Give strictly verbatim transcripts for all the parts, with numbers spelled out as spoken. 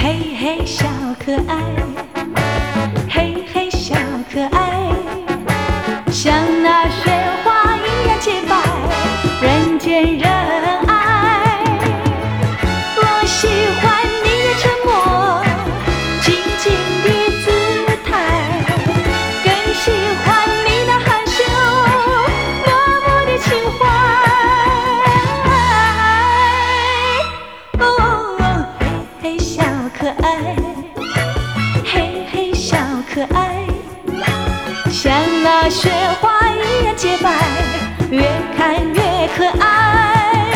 嘿嘿，小可爱，嘿嘿，小可爱，像那雪花一样洁白，人见人爱。我喜欢你的沉默，静静的姿态，更喜欢你那含羞默默的情怀。哦，嘿嘿，小可爱，嘿嘿，小可爱，像那雪花一样洁白，越看越可爱。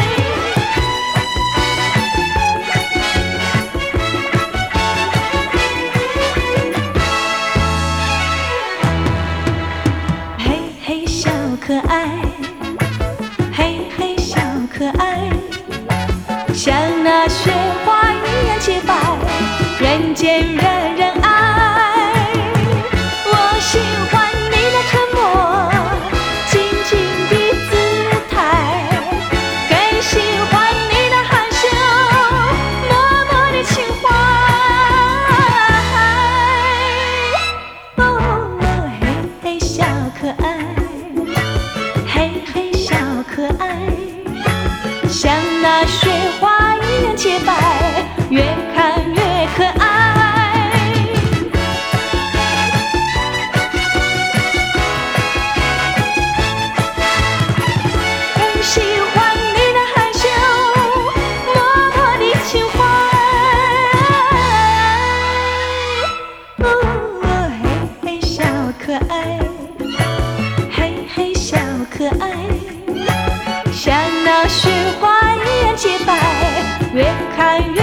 嘿嘿，小可爱，嘿嘿，小可爱，像那雪花一样洁白，人见人人爱。我喜欢你的沉默，静静的姿态，更喜欢你的含羞默默的情怀。哦，嘿嘿，小可爱，嘿嘿，小可爱，像那雪花一样洁白，越看越可爱。更喜欢你的含羞默默的情怀。哦，嘿嘿，小可爱，嘿嘿，小可爱，像那雪花一样洁白，越看越